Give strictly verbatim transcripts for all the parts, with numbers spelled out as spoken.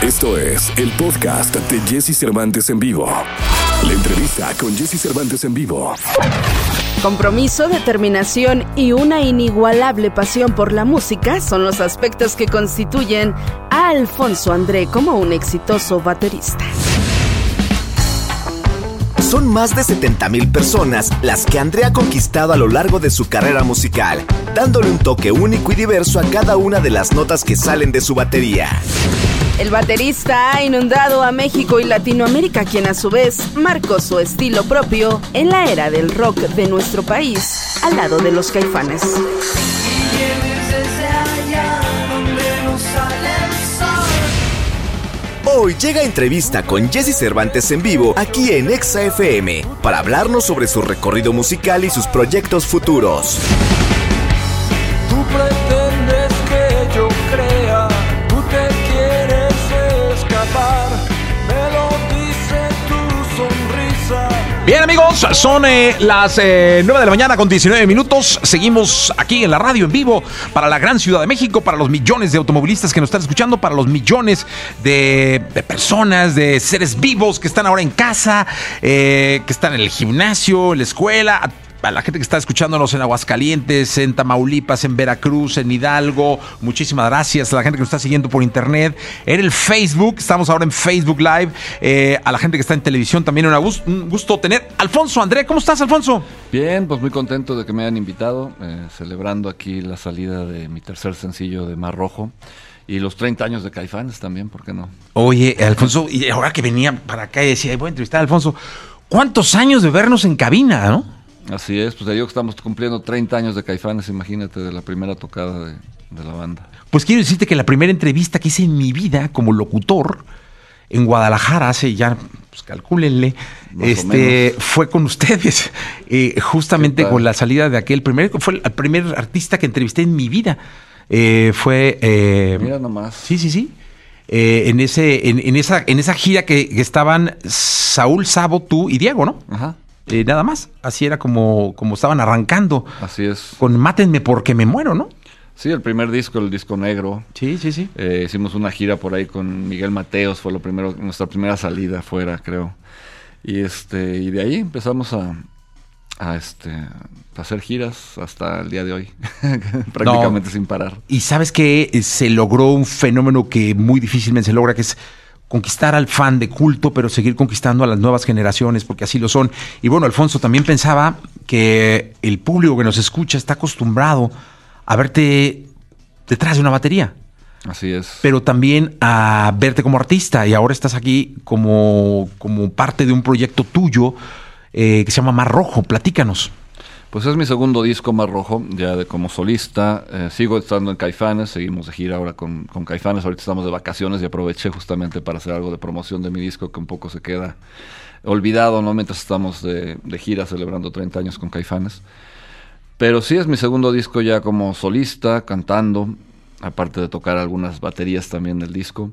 Esto es el podcast de Jesse Cervantes en vivo. La entrevista con Jesse Cervantes en vivo. Compromiso, determinación y una inigualable pasión por la música son los aspectos que constituyen a Alfonso André como un exitoso baterista. Son más de setenta mil personas las que André ha conquistado a lo largo de su carrera musical, dándole un toque único y diverso a cada una de las notas que salen de su batería. El baterista ha inundado a México y Latinoamérica, quien a su vez marcó su estilo propio en la era del rock de nuestro país, al lado de los Caifanes. Hoy llega entrevista con Jesse Cervantes en vivo aquí en Exa F M para hablarnos sobre su recorrido musical y sus proyectos futuros. Tú pretendes que yo crea, tú te quieres escapar, me lo dice tu sonrisa. Bien, amigos, son eh, las eh, nueve de la mañana con diecinueve minutos. Seguimos aquí en la radio en vivo para la gran Ciudad de México, para los millones de automovilistas que nos están escuchando, para los millones de, de personas, de seres vivos que están ahora en casa, eh, que están en el gimnasio, en la escuela, a a la gente que está escuchándonos en Aguascalientes, en Tamaulipas, en Veracruz, en Hidalgo. Muchísimas gracias a la gente que nos está siguiendo por internet, en el Facebook. Estamos ahora en Facebook Live. Eh, a la gente que está en televisión también un gusto, un gusto tener. Alfonso André, ¿cómo estás, Alfonso? Bien, pues muy contento de que me hayan invitado, eh, celebrando aquí la salida de mi tercer sencillo de Mar Rojo. Y los treinta años de Caifanes también, ¿por qué no? Oye, Alfonso, y ahora que venía para acá y decía, voy a entrevistar a Alfonso, ¿cuántos años de vernos en cabina, no? Así es, pues te digo que estamos cumpliendo treinta años de Caifanes, imagínate, de la primera tocada de, de la banda. Pues quiero decirte que la primera entrevista que hice en mi vida como locutor en Guadalajara, hace ya, pues calcúlenle, Más este, fue con ustedes, eh, justamente con la salida de aquel primer, fue el primer artista que entrevisté en mi vida. Eh, fue... Eh, Mira nomás. Sí, sí, sí. Eh, en, ese, en, en, esa, en esa gira que, que estaban Saúl, Sabo, tú y Diego, ¿no? Ajá. Eh, nada más, así era como, como estaban arrancando. Así es. Con Mátenme porque me muero, ¿no? Sí, el primer disco, el disco negro. Sí, sí, sí. Eh, hicimos una gira por ahí con Miguel Mateos, fue lo primero, nuestra primera salida afuera, creo. Y este, y de ahí empezamos a, a este, a hacer giras hasta el día de hoy, prácticamente no. sin parar. Y sabes que se logró un fenómeno que muy difícilmente se logra, que es conquistar al fan de culto, pero seguir conquistando a las nuevas generaciones, porque así lo son. Y bueno, Alfonso, también pensaba que el público que nos escucha está acostumbrado a verte detrás de una batería. Así es. Pero también a verte como artista, y ahora estás aquí como, como parte de un proyecto tuyo eh, que se llama Mar Rojo. Platícanos. Pues es mi segundo disco, Mar Rojo, ya de como solista. Eh, sigo estando en Caifanes, seguimos de gira ahora con, con Caifanes. Ahorita estamos de vacaciones y aproveché justamente para hacer algo de promoción de mi disco que un poco se queda olvidado, ¿no? Mientras estamos de, de gira celebrando treinta años con Caifanes. Pero sí es mi segundo disco ya como solista, cantando, aparte de tocar algunas baterías también del disco.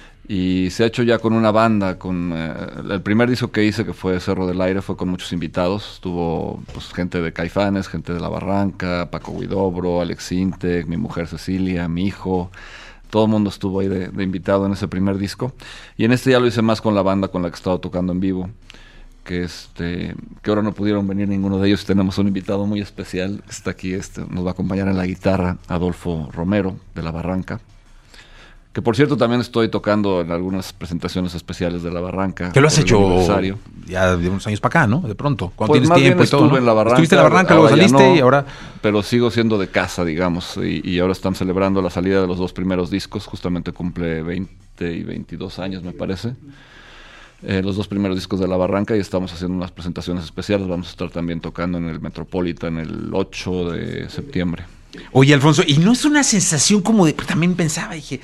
Y se ha hecho ya con una banda, con eh, el primer disco que hice, que fue Cerro del Aire, fue con muchos invitados. Estuvo pues gente de Caifanes, gente de La Barranca, Paco Huidobro, Alex Intec, mi mujer Cecilia, mi hijo. Todo el mundo estuvo ahí de, de invitado en ese primer disco. Y en este ya lo hice más con la banda con la que he estado tocando en vivo, que este que ahora no pudieron venir ninguno de ellos. Tenemos un invitado muy especial que está aquí, este nos va a acompañar en la guitarra, Adolfo Romero, de La Barranca. Que por cierto también estoy tocando en algunas presentaciones especiales de La Barranca. ¿Qué lo has hecho ya de unos años para acá, no? De pronto, cuando pues tienes tiempo y todo, ¿no? En La Barranca, estuviste en La Barranca, luego saliste no, y ahora... Pero sigo siendo de casa, digamos, y, y ahora están celebrando la salida de los dos primeros discos. Justamente cumple veinte y veintidós años, me parece. Eh, los dos primeros discos de La Barranca, y estamos haciendo unas presentaciones especiales. Vamos a estar también tocando en el Metropolitan el ocho de septiembre. Oye, Alfonso, ¿y no es una sensación como de... También pensaba, dije...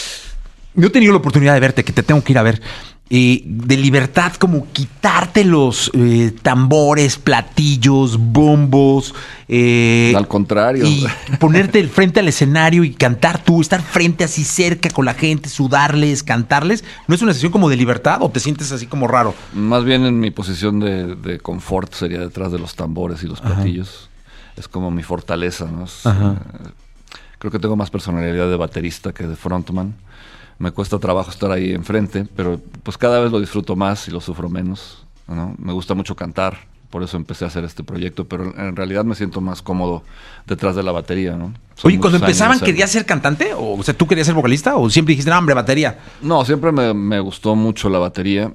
No he tenido la oportunidad de verte, que te tengo que ir a ver. Eh, de libertad, como quitarte los eh, tambores, platillos, bombos. Eh, Al contrario. Y ponerte frente al escenario y cantar tú, estar frente así cerca con la gente, sudarles, cantarles. ¿No es una sensación como de libertad o te sientes así como raro? Más bien en mi posición de, de confort sería detrás de los tambores y los platillos. Ajá. Es como mi fortaleza, ¿no? Es, eh, creo que tengo más personalidad de baterista que de frontman. me cuesta trabajo estar ahí enfrente, pero pues cada vez lo disfruto más y lo sufro menos, ¿no? Me gusta mucho cantar, por eso empecé a hacer este proyecto, pero en realidad me siento más cómodo detrás de la batería, ¿no? Son Oye, cuando muchos años empezaban, de hacerlo. ¿querías ser cantante? O, o sea, ¿tú querías ser vocalista? ¿O siempre dijiste, no, hombre, batería? No, siempre me, me gustó mucho la batería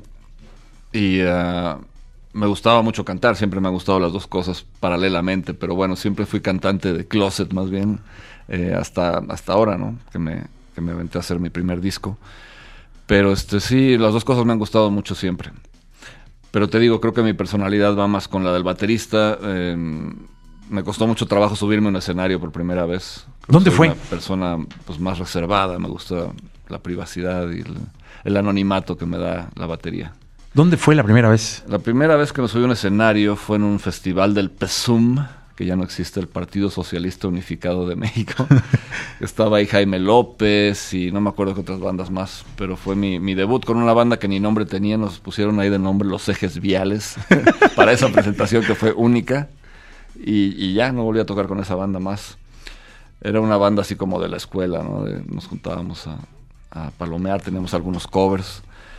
y uh, me gustaba mucho cantar, siempre me han gustado las dos cosas paralelamente, pero bueno, siempre fui cantante de closet más bien, eh, hasta, hasta ahora, ¿no? Que me, que me aventé a hacer mi primer disco. Pero este sí, las dos cosas me han gustado mucho siempre. Pero te digo, creo que mi personalidad va más con la del baterista. Eh, me costó mucho trabajo subirme a un escenario por primera vez. Creo ¿Dónde que fue? soy una persona pues, más reservada, me gusta la privacidad y el, el anonimato que me da la batería. ¿Dónde fue la primera vez? La primera vez que me subí a un escenario fue en un festival del P S U M, que ya no existe, el Partido Socialista Unificado de México. Estaba ahí Jaime López y no me acuerdo qué otras bandas más, pero fue mi, mi debut con una banda que ni nombre tenía, nos pusieron ahí de nombre Los Ejes Viales para esa presentación que fue única y, y ya no volví a tocar con esa banda más. Era una banda así como de la escuela, ¿no? De, nos juntábamos a, a palomear, teníamos algunos covers.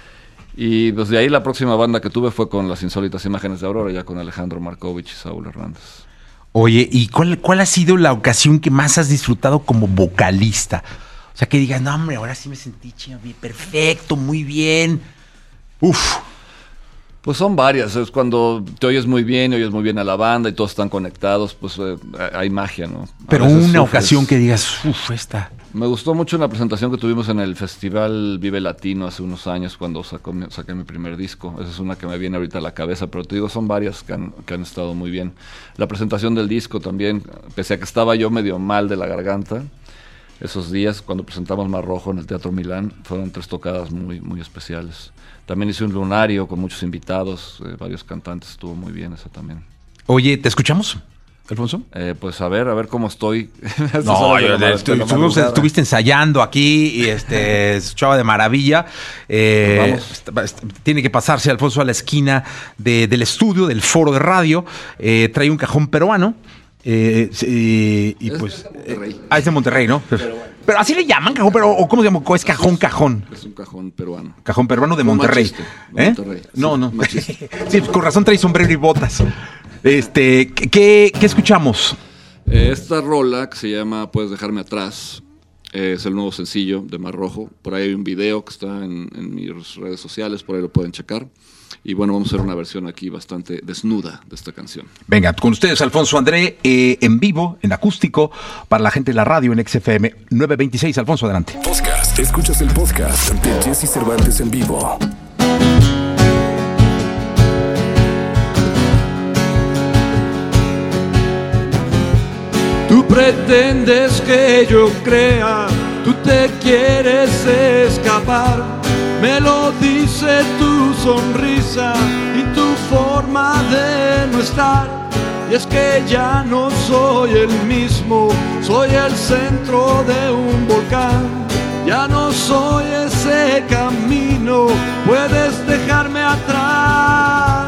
Y desde ahí la próxima banda que tuve fue con Las Insólitas Imágenes de Aurora, ya con Alejandro Markovich y Saúl Hernández. Oye, ¿y cuál, cuál ha sido la ocasión que más has disfrutado como vocalista? O sea, que digas, no, hombre, ahora sí me sentí chido, bien, perfecto, muy bien. Uf. Pues son varias, es cuando te oyes muy bien, oyes muy bien a la banda y todos están conectados, pues eh, hay magia, ¿no? A Pero veces una sufres. ocasión que digas, uf, esta. Me gustó mucho la presentación que tuvimos en el Festival Vive Latino hace unos años cuando sacó, saqué mi primer disco. Esa es una que me viene ahorita a la cabeza, pero te digo, son varias que han, que han estado muy bien. La presentación del disco también, pese a que estaba yo medio mal de la garganta, esos días cuando presentamos Mar Rojo en el Teatro Milán, fueron tres tocadas muy, muy especiales. También hice un lunario con muchos invitados, eh, varios cantantes, estuvo muy bien esa también. Oye, ¿te escuchamos, Alfonso? Eh, pues a ver, a ver cómo estoy. No, yo, de, estu- estuvimos- estuviste ensayando aquí y este, se escuchaba de maravilla. Eh, Pues est- est- tiene que pasarse Alfonso a la esquina de- del estudio, del foro de radio. Eh, trae un cajón peruano. Eh, y, y Es pues. de Monterrey. eh, ah, es de Monterrey, ¿no? Pero, pero así le llaman cajón, pero ¿o cómo se llama? ¿O es cajón, cajón? Es un cajón peruano. Cajón peruano de Un Monterrey. machiste, de ¿Eh? Monterrey. No, Sí, no. machiste. Sí, pues con razón trae sombrero y botas. Este, ¿qué, qué, qué escuchamos? Eh, esta rola que se llama Puedes dejarme atrás eh, es el nuevo sencillo de Mar Rojo. Por ahí hay un video que está en, en mis redes sociales, por ahí lo pueden checar. Y bueno, vamos a hacer una versión aquí bastante desnuda de esta canción. Venga, con ustedes Alfonso André, eh, en vivo, en acústico, para la gente de la radio en X F M nueve veintiséis. Alfonso, adelante. Podcast. Escuchas el podcast de Jesse Cervantes en vivo. Tú pretendes que yo crea, tú te quieres escapar. Me lo dice tu sonrisa y tu forma de no estar. Y es que ya no soy el mismo, soy el centro de un volcán. Ya no soy ese camino, puedes dejarme atrás.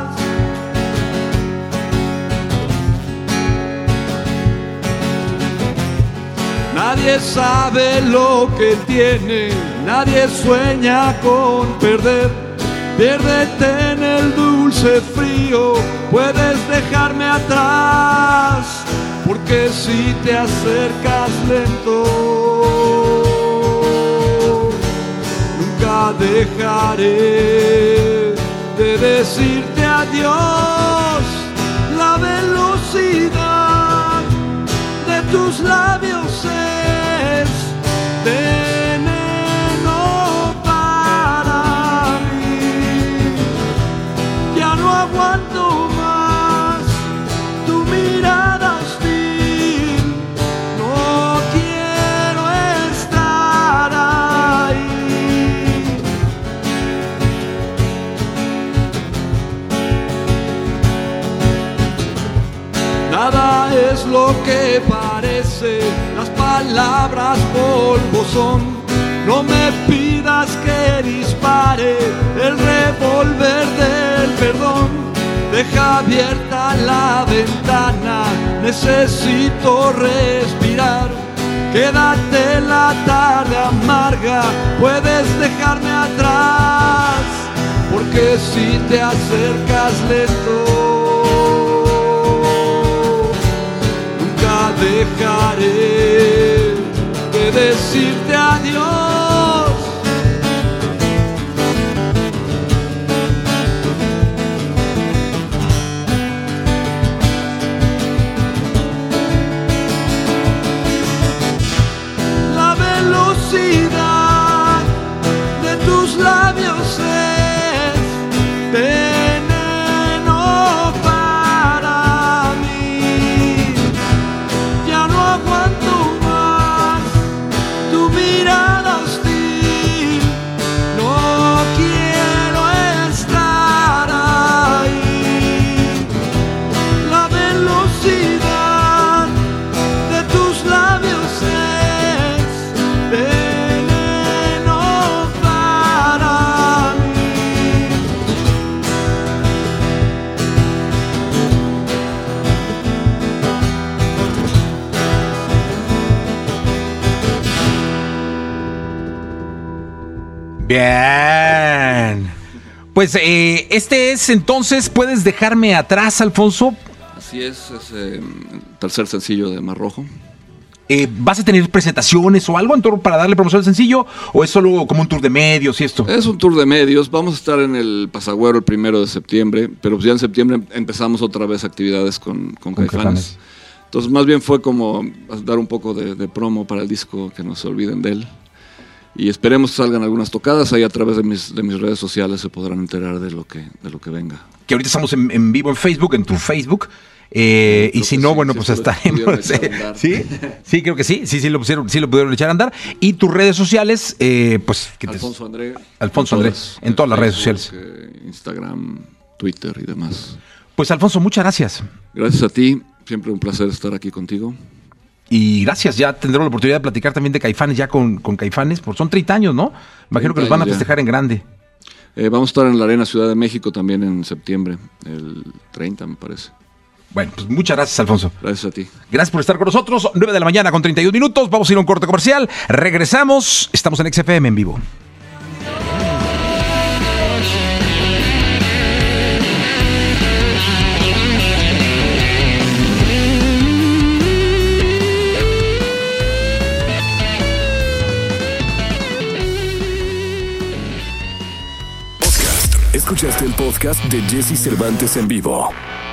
Nadie sabe lo que tiene, nadie sueña con perder. Piérdete en el dulce frío, puedes dejarme atrás, porque si te acercas lento, nunca dejaré de decirte adiós. La velocidad de tus labios es veneno para mí. Ya no aguanto más tu mirada hostil, no quiero estar ahí. Nada es lo que parece, las palabras polvo son. No me pidas que dispare el revólver del perdón. Deja abierta la ventana, necesito respirar. Quédate en la tarde amarga, puedes dejarme atrás, porque si te acercas lento, nunca dejaré de decirte adiós. De tus labios es veneno para mí. Ya no aguanto más tu mirada hostil. No quiero estar ahí. La velocidad de tus labios es veneno para mí. Bien. Pues eh, este es entonces, ¿puedes dejarme atrás, Alfonso? Así es, es eh, el tercer sencillo de Mar Rojo. Eh, ¿Vas a tener presentaciones o algo en torno para darle promoción al sencillo? ¿O es solo como un tour de medios y esto? Es un tour de medios. Vamos a estar en el Pasagüero el primero de septiembre, pero ya en septiembre empezamos otra vez actividades con, con, con Caifanes. Caifanes. Entonces, más bien fue como dar un poco de, de promo para el disco, que no se olviden de él. Y esperemos que salgan algunas tocadas. Ahí a través de mis, de mis redes sociales se podrán enterar de lo que, de lo que venga. Que ahorita estamos en, en vivo en Facebook, en tu Facebook. Eh, y si no, sí, bueno, sí, pues estaremos. Eh, ¿Sí? Sí, creo que sí. Sí, sí lo pusieron, sí lo pudieron echar a andar. Y tus redes sociales, eh, pues. ¿qué Alfonso André. Alfonso André, en todas las redes sociales. Eh, Instagram, Twitter y demás. Pues Alfonso, muchas gracias. Gracias a ti. Siempre un placer estar aquí contigo. Y gracias, ya tendremos la oportunidad de platicar también de Caifanes, ya con, con Caifanes, porque son treinta años, ¿no? Imagino que los van a festejar ya en grande. Eh, vamos a estar en la Arena Ciudad de México también en septiembre, el treinta me parece. Bueno, pues muchas gracias, Alfonso. Gracias a ti. Gracias por estar con nosotros. nueve de la mañana con treinta y un minutos. Vamos a ir a un corte comercial. Regresamos. Estamos en X F M en vivo. Escuchaste el podcast de Jesse Cervantes en vivo.